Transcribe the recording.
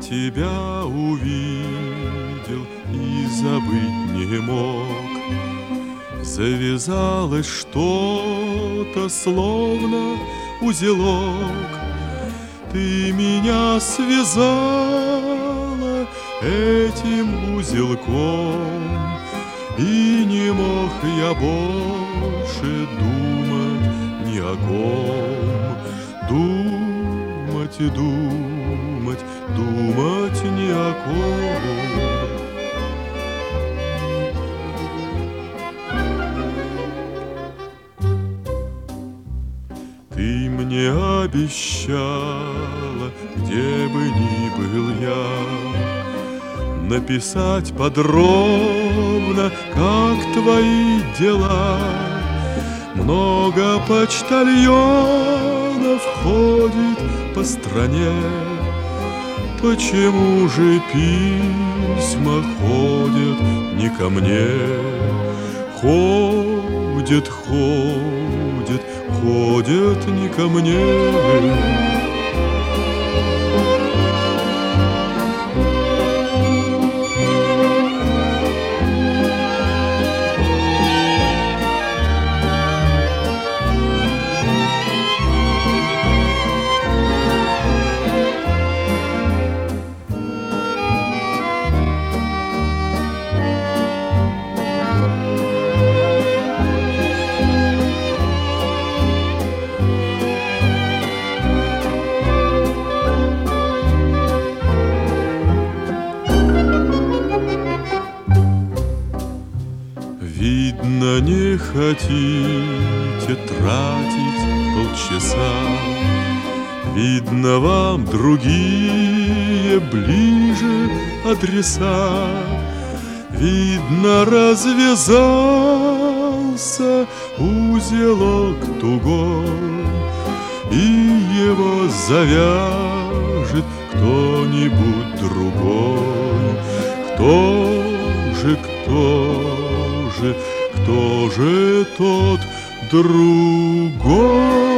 тебя увидел и забыть не мог. Завязалось что-то, словно узелок. Ты меня связала этим узелком, и не мог я больше думать ни о ком. Думать и думать, думать ни о ком. Ты мне обещала, где бы ни был я, написать подробно, как твои дела. Много почтальонов ходит по стране. Почему же письма ходят не ко мне? Ходят, ходят, ходят не ко мне. Видно, не хотите тратить полчаса. Видно, вам другие ближе адреса. Видно, развязался узелок тугой, и его завяжет кто-нибудь другой. Кто же тот другой?